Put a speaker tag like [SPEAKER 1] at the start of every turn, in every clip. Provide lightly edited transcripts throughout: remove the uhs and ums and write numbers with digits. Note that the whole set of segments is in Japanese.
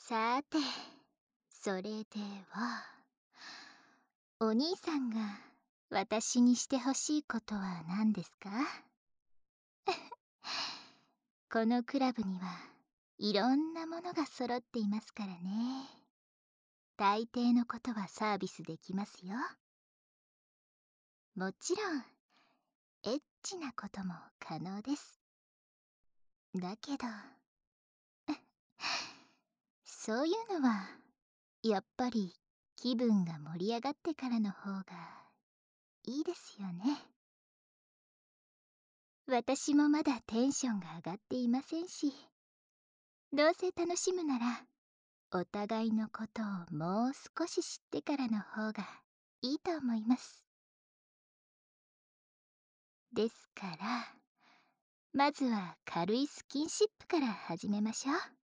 [SPEAKER 1] さて、それでは、お兄さんが私にしてほしいことは何ですか？このクラブにはいろんなものが揃っていますからね。大抵のことはサービスできますよ。もちろん、エッチなことも可能です。だけど、そういうのは、やっぱり気分が盛り上がってからの方がいいですよね。私もまだテンションが上がっていませんし、どうせ楽しむなら、お互いのことをもう少し知ってからの方がいいと思います。ですから、まずは軽いスキンシップから始めましょう。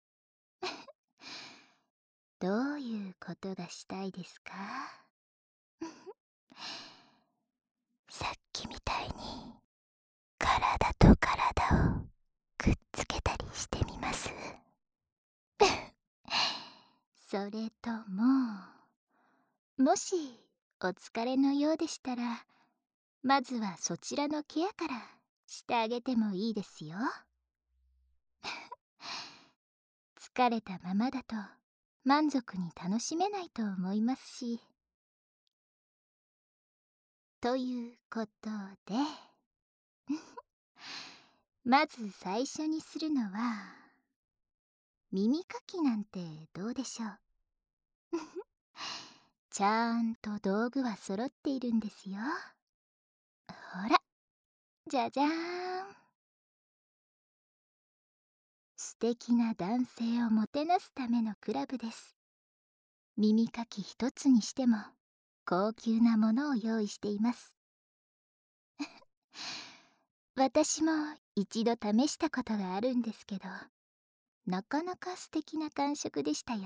[SPEAKER 1] どういうことがしたいですか？さっきみたいに体と体をくっつけたりしてみます？それとも、もしお疲れのようでしたら、まずはそちらのケアからしてあげてもいいですよ。疲れたままだと満足に楽しめないと思いますし。ということで、まず最初にするのは、耳かきなんてどうでしょう？ちゃんと道具は揃っているんですよ。ほら、じゃじゃーん。素敵な男性をもてなすためのクラブです。耳かき一つにしても高級なものを用意しています。私も一度試したことがあるんですけど、なかなか素敵な感触でしたよ。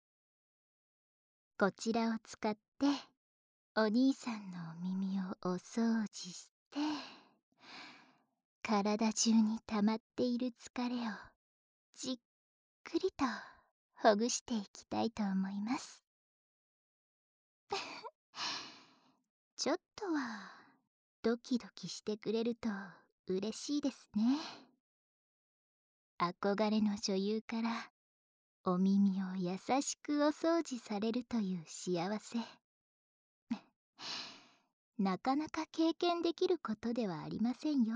[SPEAKER 1] こちらを使ってお兄さんのお耳をお掃除して、体中に溜まっている疲れをじっくりとほぐしていきたいと思います。ちょっとはドキドキしてくれると嬉しいですね。憧れの女優からお耳を優しくお掃除されるという幸せ、なかなか経験できることではありませんよ。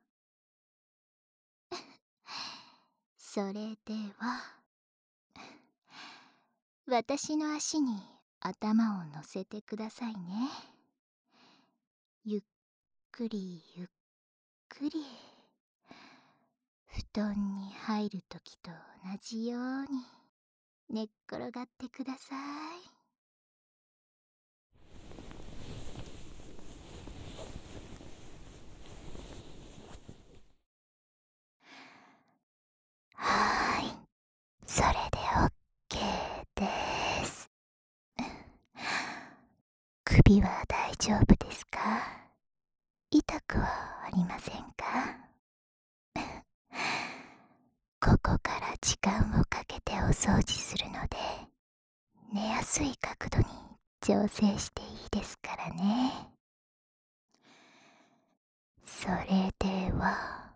[SPEAKER 1] それでは、私の足に頭を乗せてくださいね。ゆっくりゆっくり、布団に入るときと同じように寝っ転がってください。はーい、それで OK です。首は大丈夫ですか？痛くはありませんか？ここから時間をかけてお掃除するので、寝やすい角度に調整していいですからね。それでは、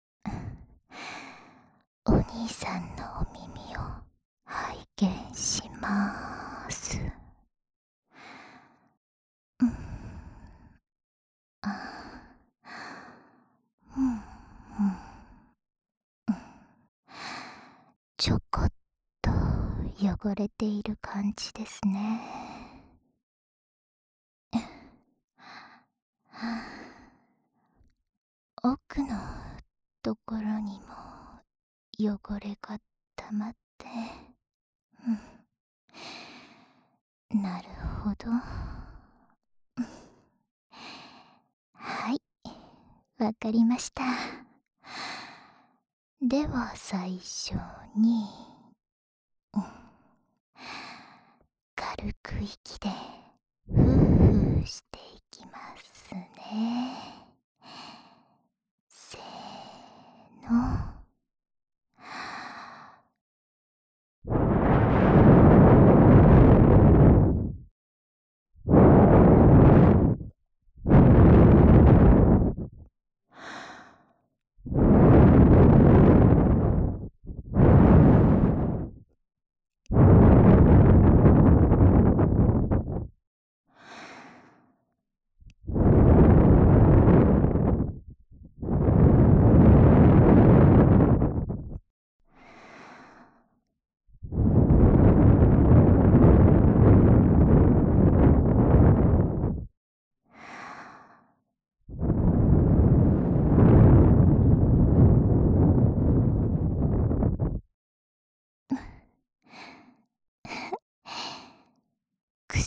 [SPEAKER 1] お兄さんのお耳を拝見します。うん、あ、うん、うん、うん。ちょこっと汚れている感じですね。奥のところにも汚れが溜まって、なるほど。はい、わかりました。では最初に、軽く息でふーふーしていきますね。せーの。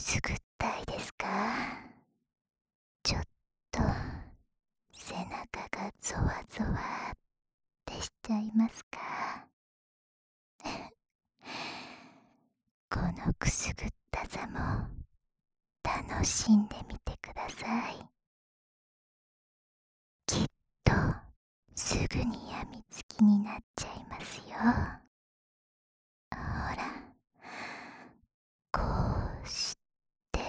[SPEAKER 1] すぐったいですか？ちょっと背中がゾワゾワってしちゃいますか？このくすぐったさも楽しんでみてください。きっとすぐにやみつきになっちゃいますよ。ほら、こうして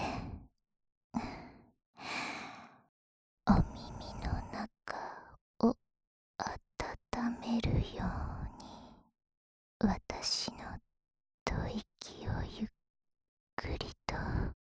[SPEAKER 1] お耳の中を温めるように私の吐息をゆっくりと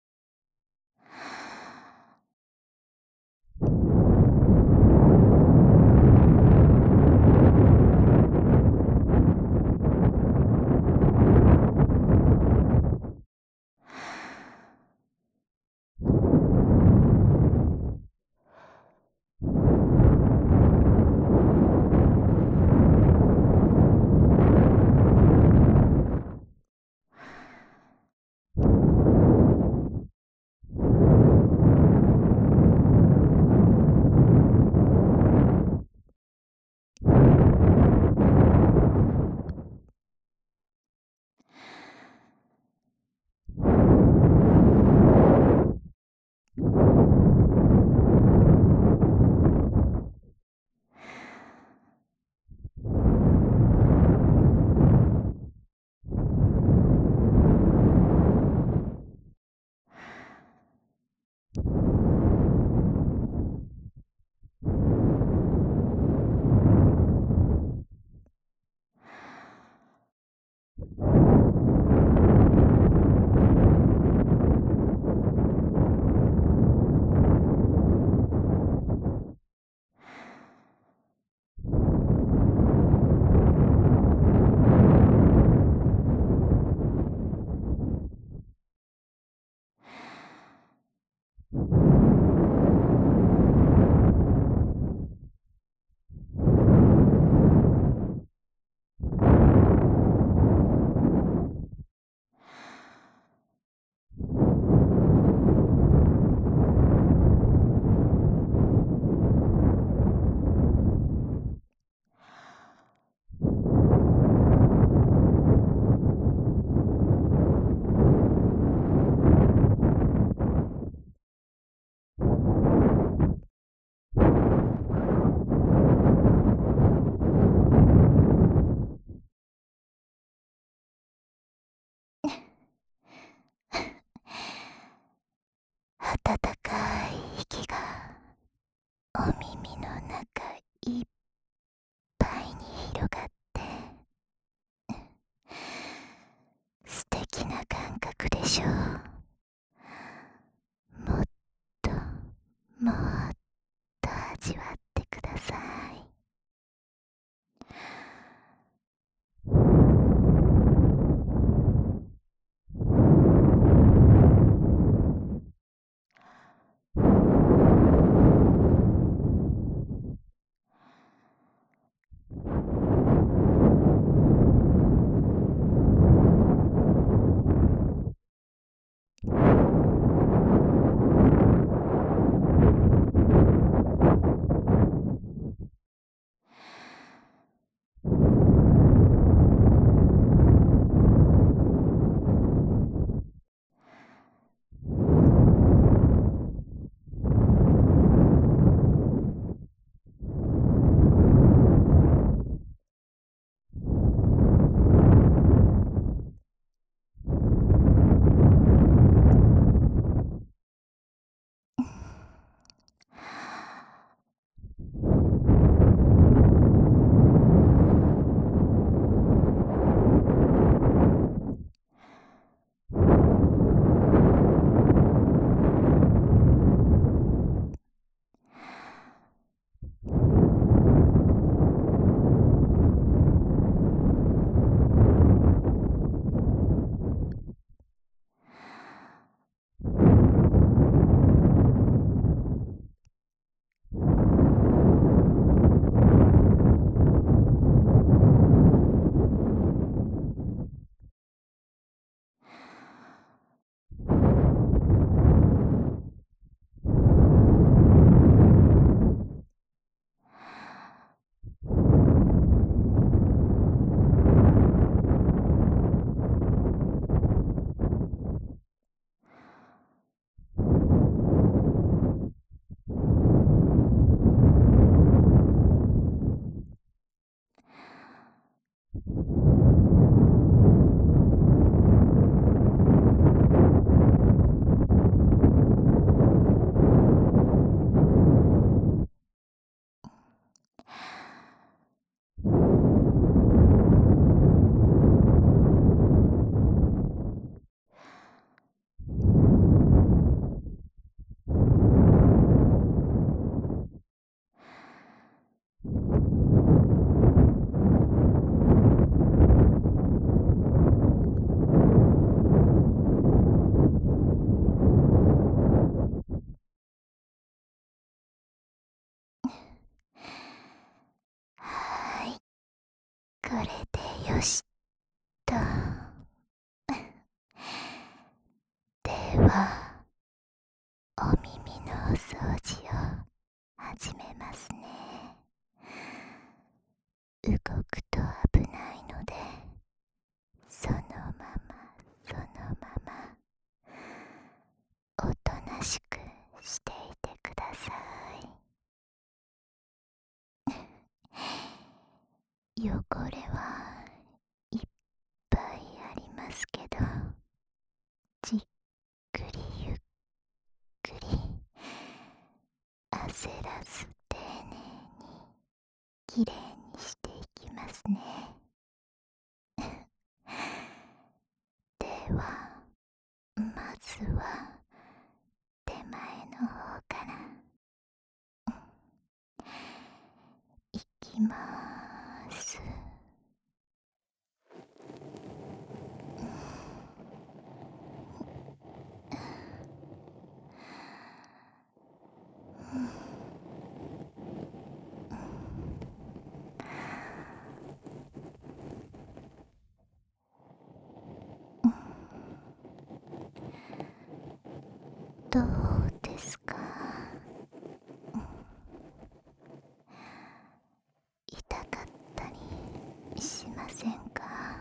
[SPEAKER 1] 暖かい息がお耳の中いっぱいに広がって素敵な感覚でしょう。もっともっと味わってください。 れでよしと。ではお耳のお掃除を始めますね。動くと危ないので、そのままそのままおとなしくしていてください。汚れはいっぱいありますけど、じっくりゆっくり焦らず丁寧にきれいにしていきますね。ではまずは手前の方からいきまーす。どうですか？痛かったりしませんか？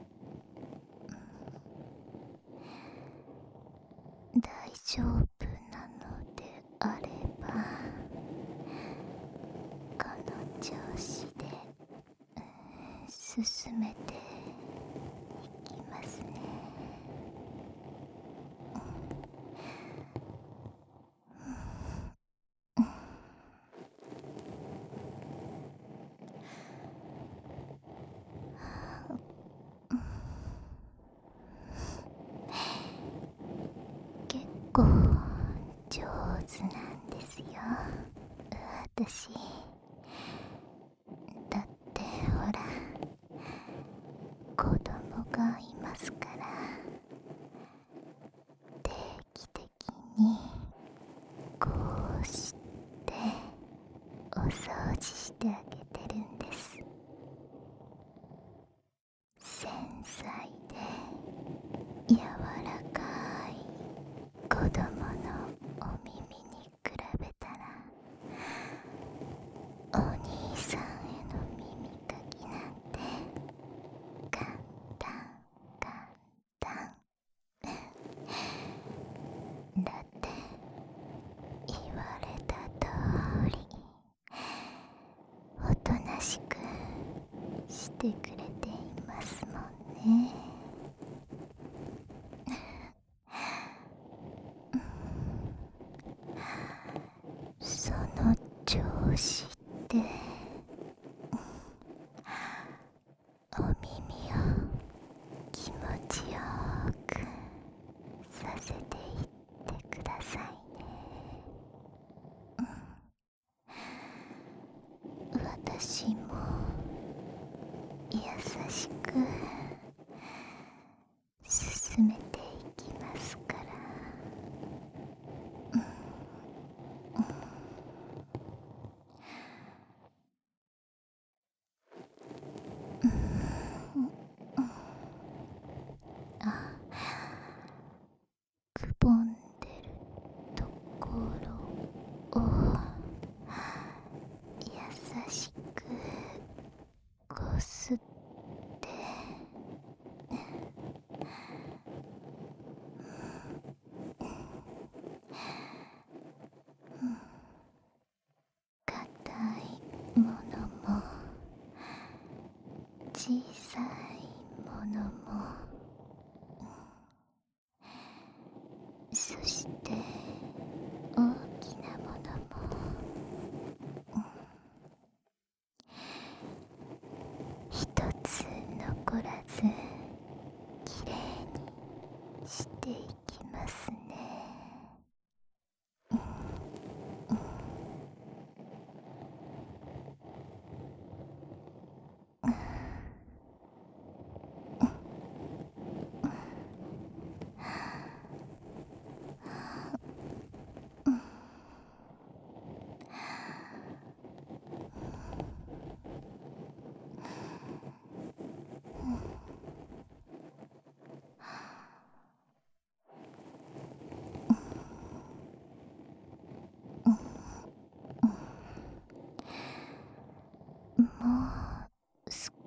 [SPEAKER 1] 大丈夫なのであれば、この調子で進めていきますね。結構上手なんですよ、私。だってほら、子供がいますから、定期的にこうしてお掃除してあげてるんです。繊細で柔らかい子供のお耳に比べたら、お兄さんへの耳かきなんて簡単簡単。だって言われた通りおとなしくしてくれていますもんね。その調子でお耳を気持ちよくさせていってくださいね。私も優しく進めていきますから。あ、くぼんでるところを優しくこすって、硬いものも小さいものも、そして大きなものも、一つ残らずきれいにしていきますね。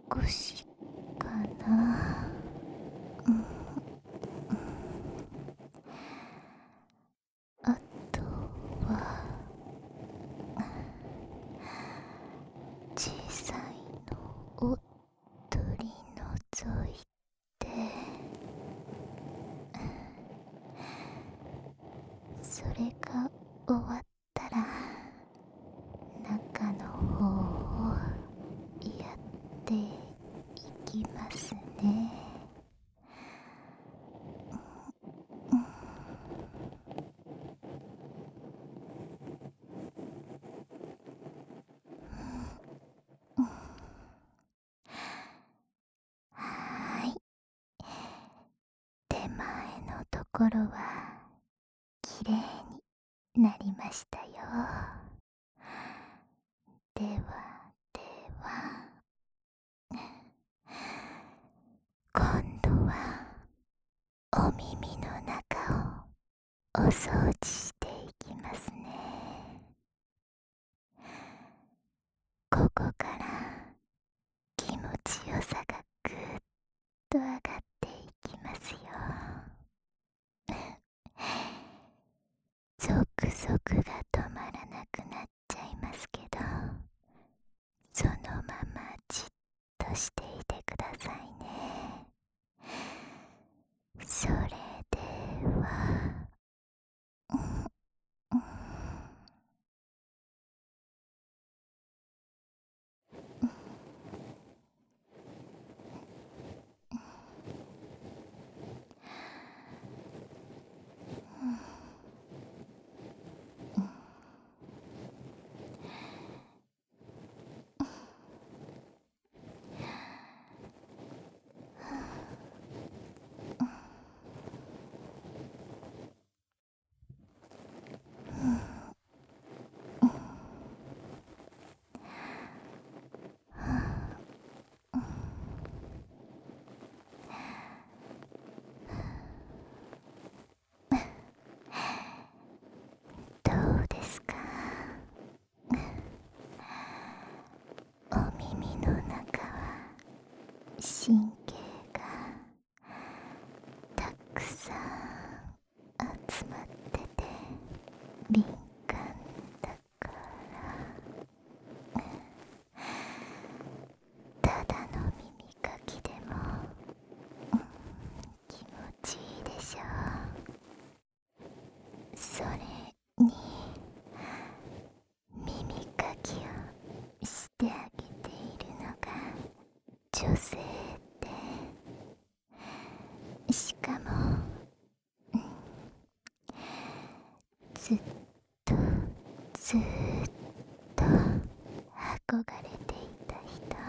[SPEAKER 1] 少しかな。あとは小さいのを取り除いて、それが終わったら中の方をやっていきますね。はーい、手前のところはきれいになりましたよ。ではでは、今度はお耳の中をお掃除していきますね。ここから気持ちよさがぐーっと上がっていきますよ。ゾクゾクが止まらなくなっちゃいますけど、そのままじっとしていてくださいね。それでは、どうですか？お耳の中は神経がたくさん集まってて敏感だから、ただの耳かきでも、気持ちいいでしょう。それに耳かきをしてあげているのが女性で、しかもずっとずっと憧れていた人、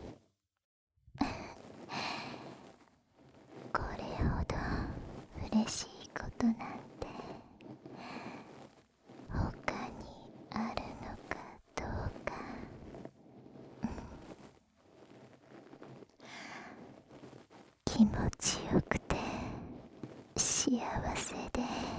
[SPEAKER 1] これほど嬉しいことなんて他にあるのかどうか。気持ちよくて幸せで、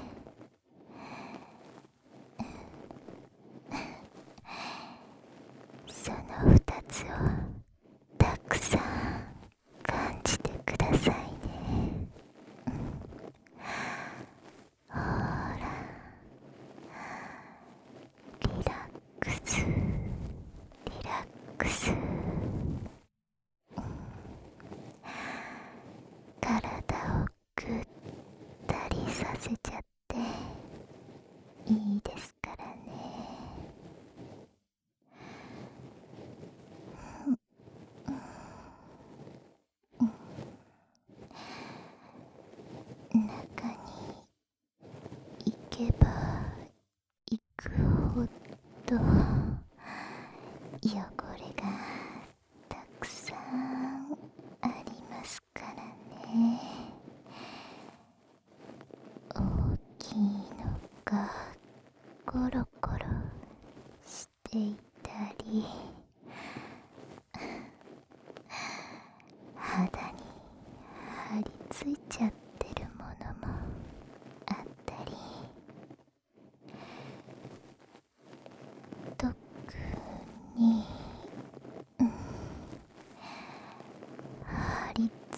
[SPEAKER 1] その二つをたくさん感じてくださいね。ほら、リラックスリラックス。体をぐったりさせちゃっていいですからね。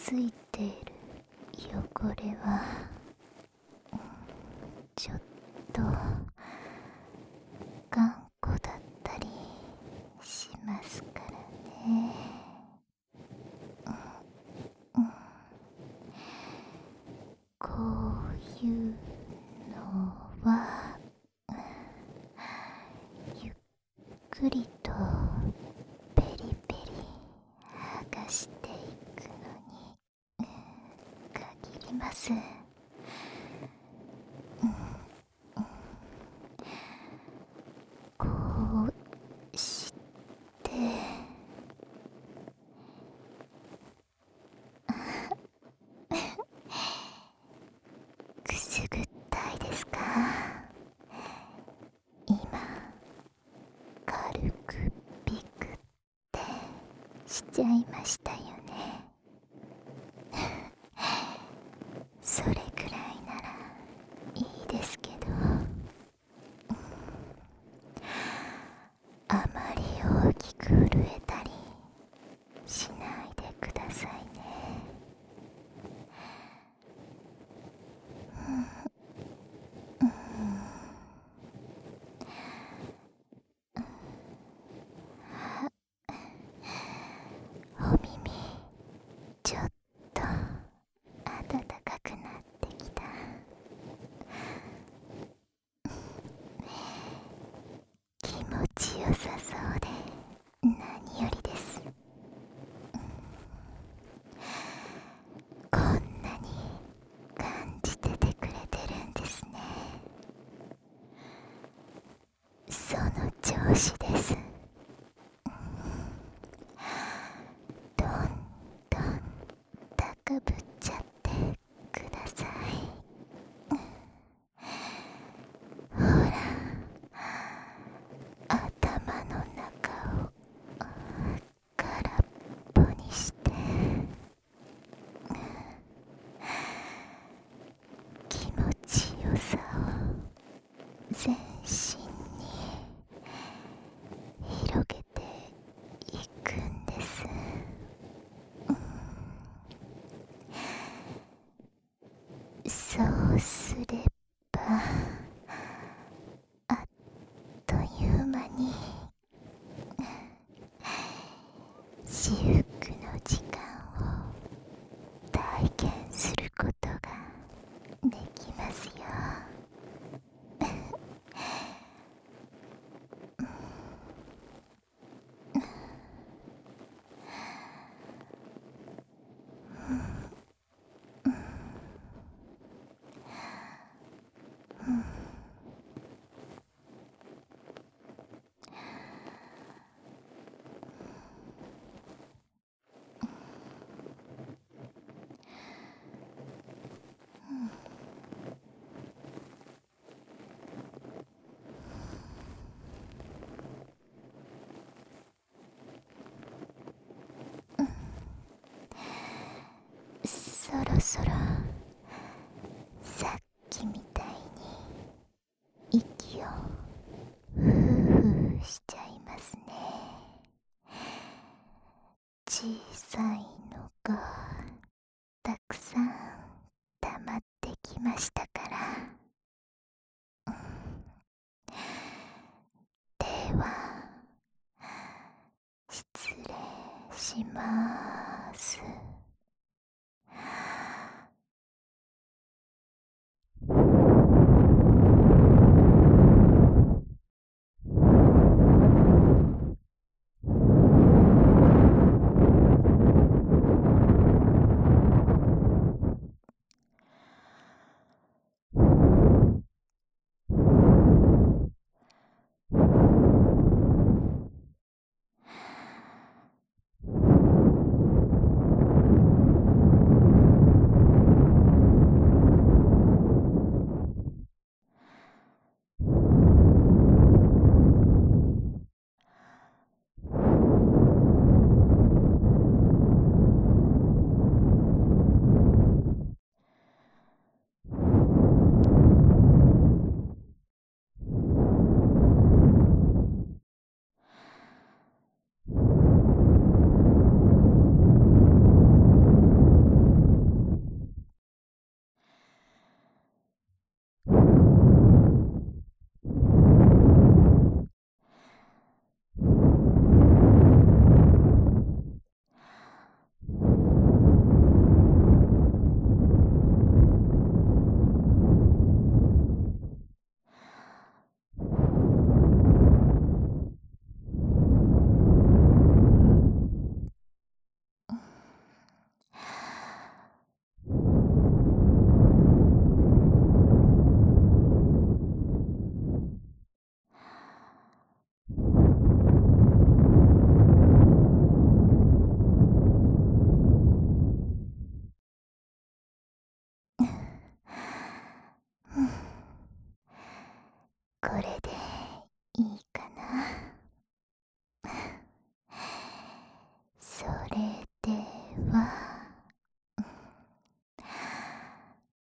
[SPEAKER 1] ついている汚れはちょっと頑固だったりしますからね。こういうのはゆっくりとペリペリ剥がしていくのに限ります。こうしてくすぐったいですか？今軽くピクってしちゃいましたよね。それくらいならいいですけど、あまり大きく震えたりしないでくださいね。お耳ちょっと暖かくなってきた。気持ちよさそうで何よりです。こんなに感じててくれてるんですね。その調子です。どんどん高ぶっちゃってください。ほら、頭の中を空っぽにして気持ちよさを全身に広げていくんです。そうすればあっという間に至福の時間を体験することができますよ。そろそろさっきみたいに息をふうふうしちゃいますね。小さいのがたくさん溜まってきましたから。では失礼します。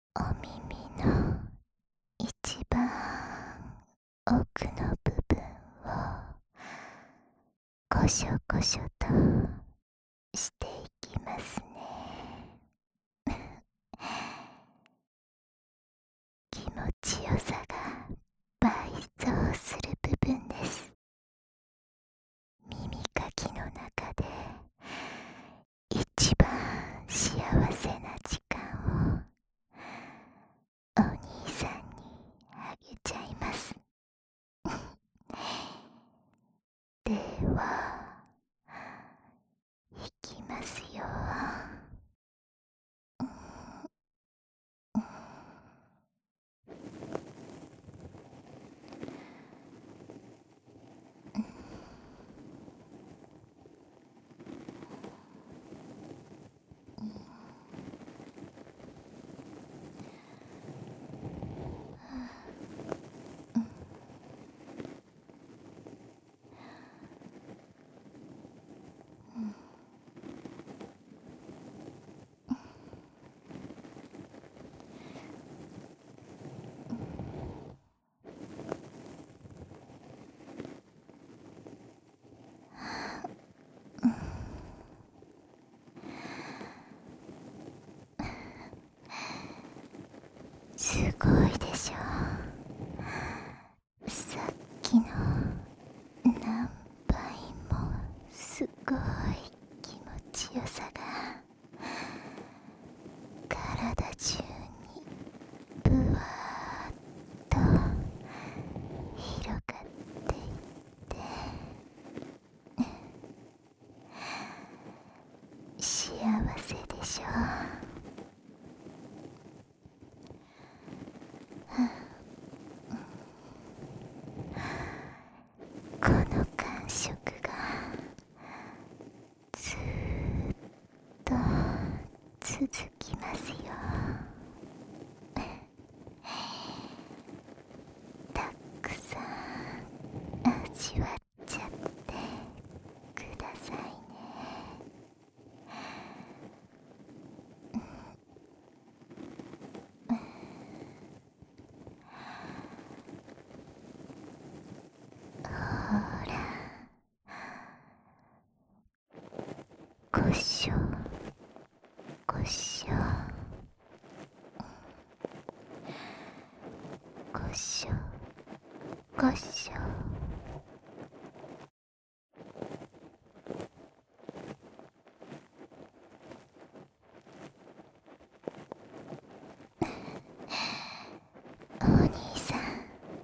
[SPEAKER 1] お耳の一番奥の部分をコショコショとしていきますね。気持ちよさが倍増する部分です。耳かきの中で一番幸せな時間をお兄さんにあげちゃいます。では、いきますよ。すごいでしょ。さっきの何倍もすごい気持ちよさが体中にぶわーっと広がっていって幸せでしょ。この感触がずーっと続きますよ。たくさん味わっちゃってくださいね。ほら、ごしょごしょごしょごしょ。お兄さん、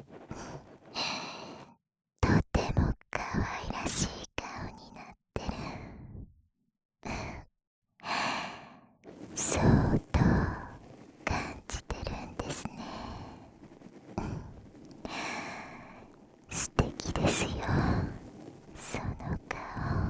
[SPEAKER 1] とても可愛らしい顔になってる。そうと感じてるんですね。素敵ですよ、その顔。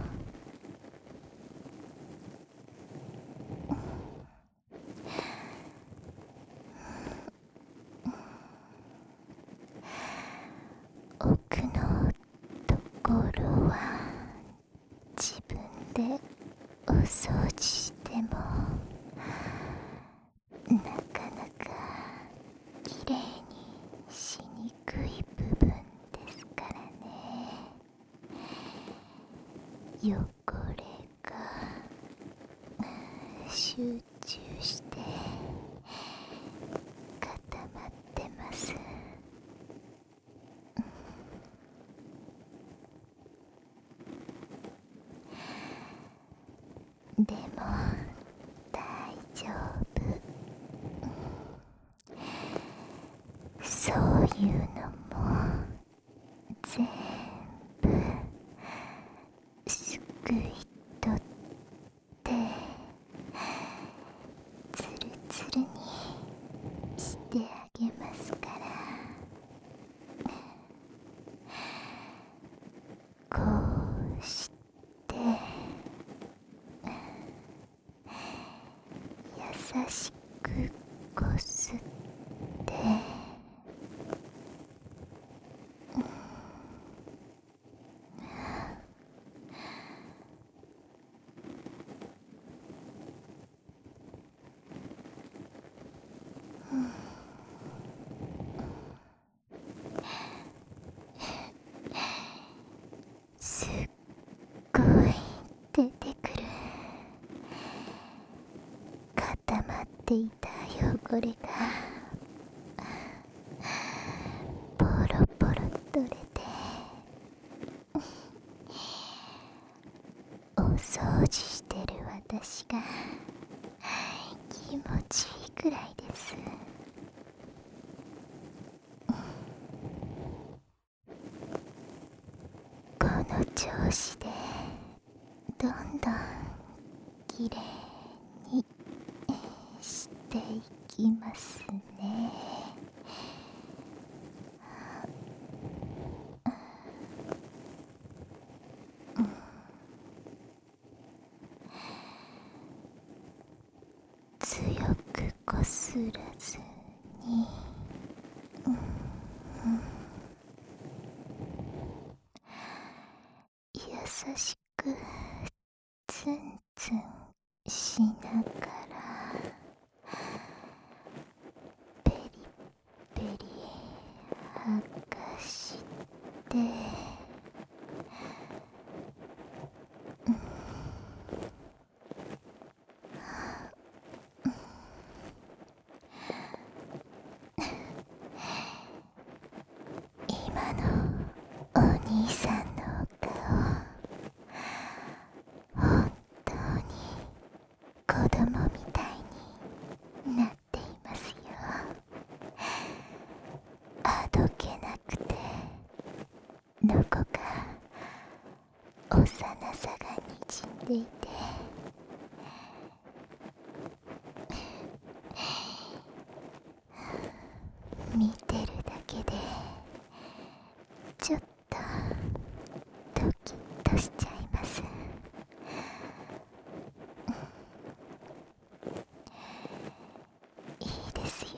[SPEAKER 1] 奥のところは自分でお掃除してもなかなかきれいにしにくい部分ですからね。汚れが集中して固まってます。でも大丈夫。そういうのも全部すくい取ってつるつるにしてあげますから。こうして優しくこすって、 ていた汚れがポロポロ取れて、お掃除してる私が気持ちいいくらいです。この調子でどんどんきれいにしていきますね。強くこすらずに、優しくツンツンしながらペリペリ剥がして、今のお兄さんのお顔、本当に子供みたいになっていますよ。あどけなくて、どこか幼さがにじんでいて、見てるだけでちょっとドキッとしちゃいます。いいですよ、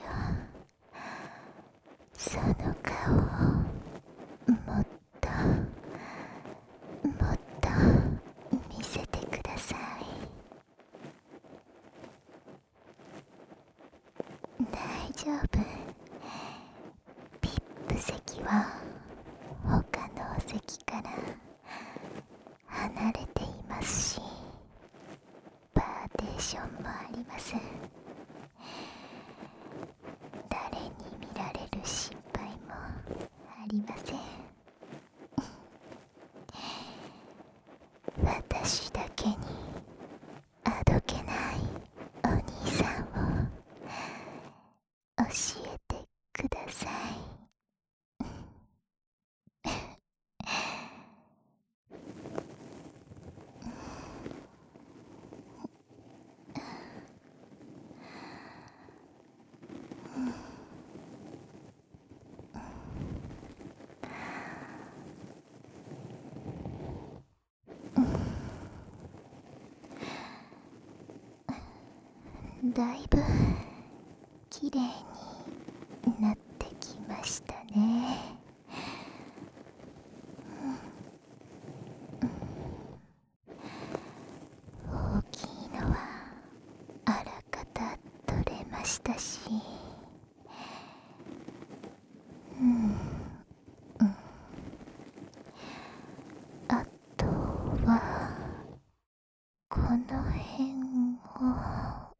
[SPEAKER 1] その顔をもっともっと見せてください。大丈夫、ピップ席は他のお席から離れていますし、パーテーションもあります。誰に見られる心配もありません。私だけにあどけないお兄さんを教えてください。だいぶきれいになってきましたね。大きいのはあらかた取れましたし、あとはこの辺を、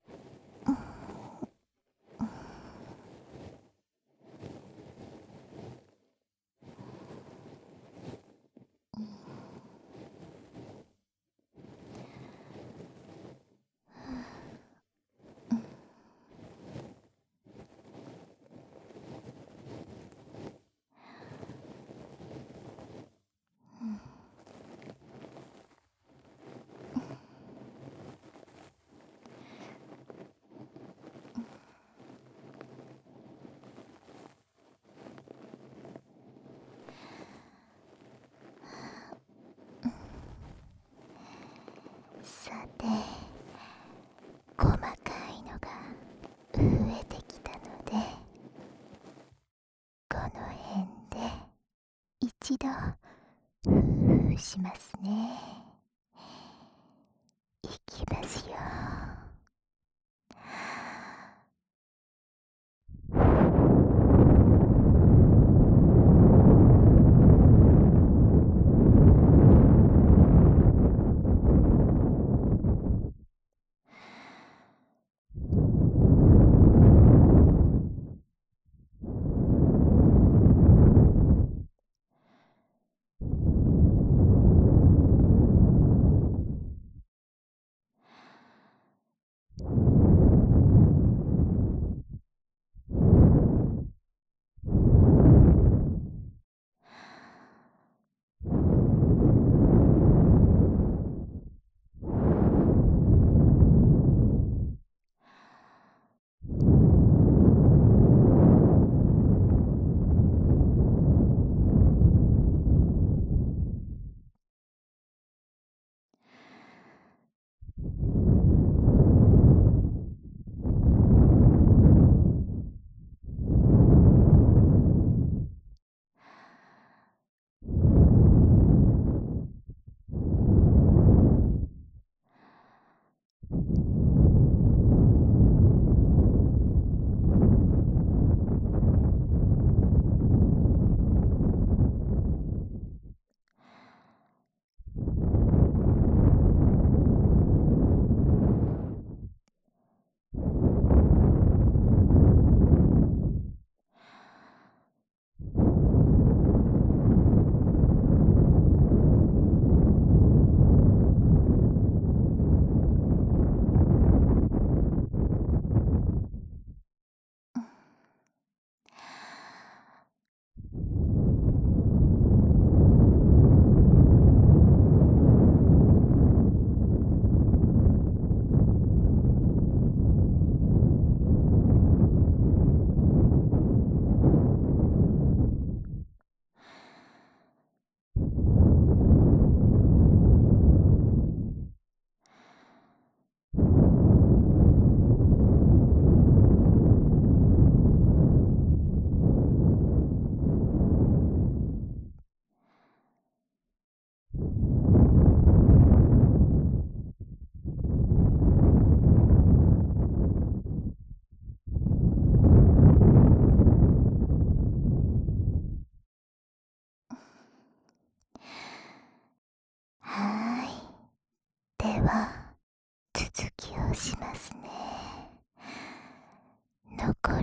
[SPEAKER 1] さて、細かいのが増えてきたので、この辺で一度ふーしますね。いきますよ。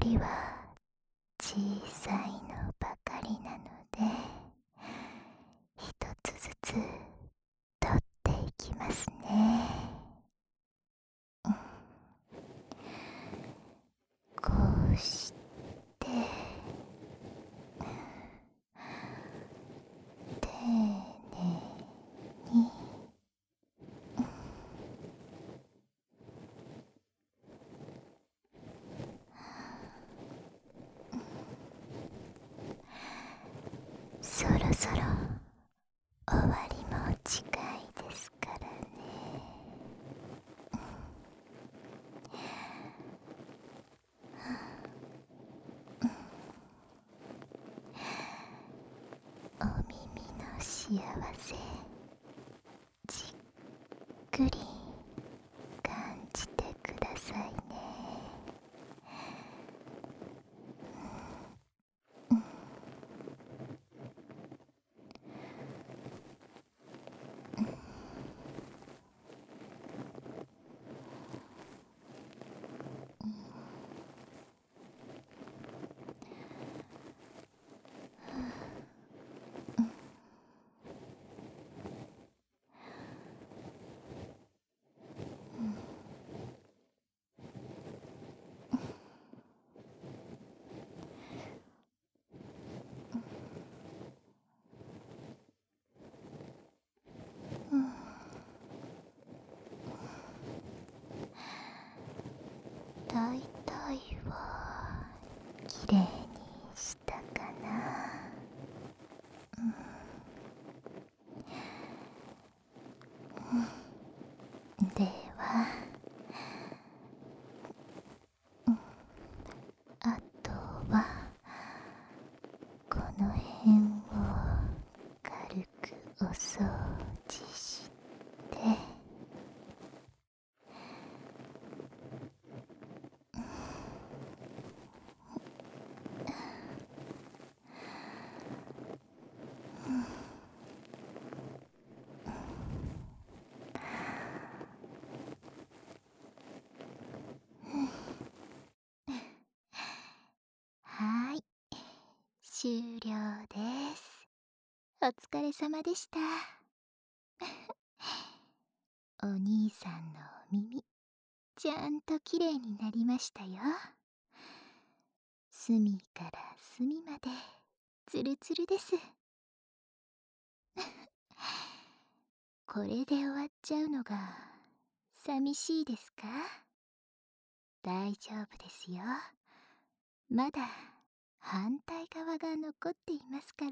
[SPEAKER 1] りは小さいのばかりなので、一つずつ取っていきますね。こうして丁寧に。そろそろ終わりも近いですからね。お耳の幸せ、じっくり感じてくださいね。だいたいはきれいにしたかな。では、あとはこの辺を軽くお掃除して、はーい、終了です。お疲れ様でした。お兄さんのお耳、ちゃんときれいになりましたよ。隅から隅までツルツルです。これで終わっちゃうのが寂しいですか？大丈夫ですよ。まだ反対側が残っていますから。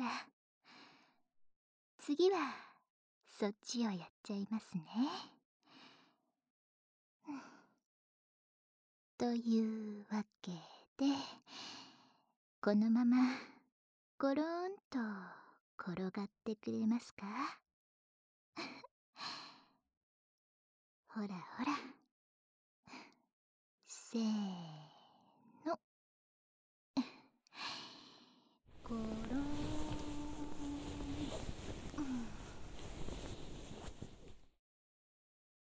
[SPEAKER 1] 次はそっちをやっちゃいますね。というわけで、このままゴローンと転がってくれますか？ほらほら。せー